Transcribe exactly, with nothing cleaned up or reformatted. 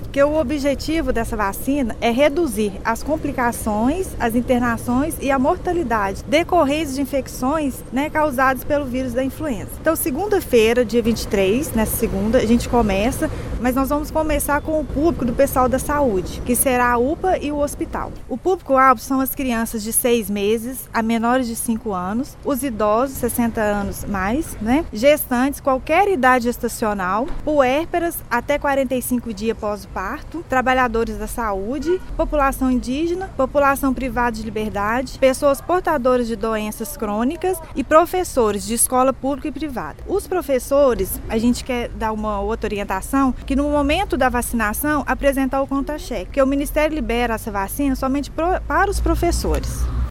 Porque o objetivo dessa vacina é reduzir as complicações, as internações e a mortalidade decorrentes de infecções, né, causadas pelo vírus da influenza. Então, segunda-feira, dia vinte e três, nessa segunda, a gente começa, mas nós vamos começar com o público do pessoal da saúde, que será a U P A e o hospital. O público-alvo são as crianças de seis meses a menores de cinco anos, os idosos, sessenta anos mais, né, gestantes, qualquer idade gestacional, puérperas até quarenta e cinco dias após o parto, trabalhadores da saúde, população indígena, população privada de liberdade, pessoas portadoras de doenças crônicas e professores de escola pública e privada. Os professores, a gente quer dar uma outra orientação, que no momento da vacinação apresentar o conta-cheque, porque o Ministério libera essa vacina somente pro, para os professores.